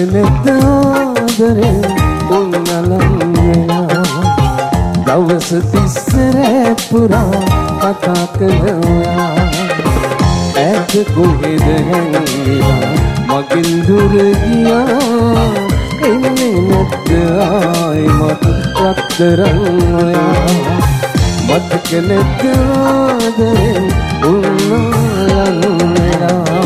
නැත ආදරෙන් උන්නලම් වෙලා දවස් 30 පුරා කතා කළා ඈත කොහෙද හැංගිලා මගෙන් දුර ගියා එන්නේ නැත ආයිමත් රත්තරන් ඔයා මතක නැත ආදරෙන් උන්නලම් වෙලා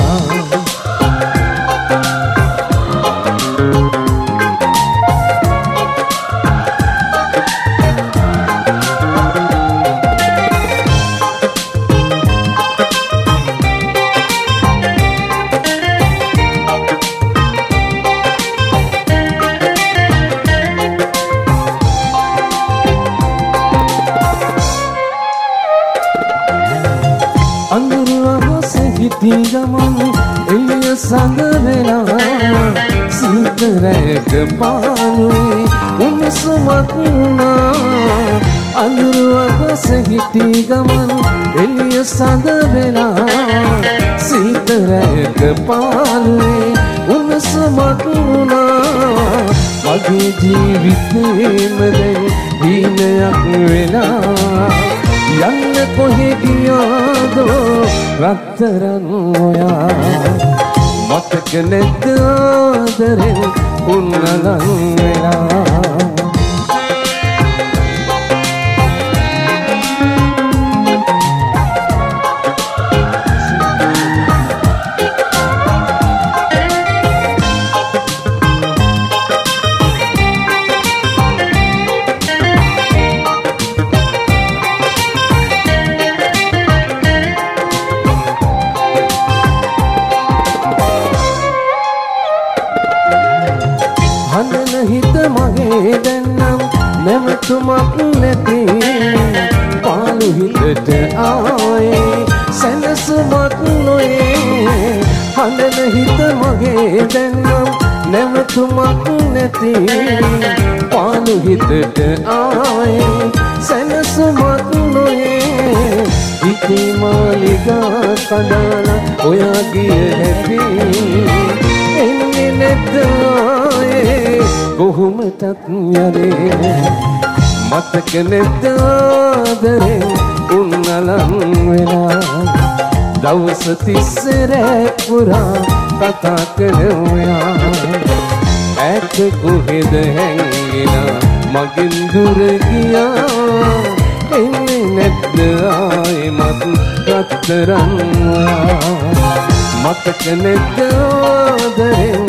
ගමන් එළිය සඳ වෙලා සීතරයක පානුයි උණුසුමක් වුණා අඳුරක සිටි ගමන් එළිය සඳ වෙලා සීතරයක පානුයි උණුසුමක් වුණා මගේ ජීවිතේම දැන් දීනයක් වෙලා යන්න කොහෙ ගියාදෝ රත්තරන් ඔයා මතක නැත ආදරෙන් උන්නලම් වෙලා හිත මගේ දැන්නම් නැවතුමක් නැති පාළු හිතට ආයේ සැනසුමක් නොයේ හඬන හිත මගේ දැන්නම් නැවතුමක් නැති පාළු හිතට ආයේ සැනසුමක් නොයේ හිතේ මාලිගා කඩලා ඔයා ගිය හැටි එන්නේ නැත කොහොමදත් යන්නේ මතක නැත ආදරෙන් උන්නලම් වෙලා දවස් 30 පුරා කතා කළා ඈත කොහෙද හැංගිලා මගෙන් දුර ගියා එන්නේ නැද්ද ආයිමත් රත්තරන් මතක නැත ආදරෙන්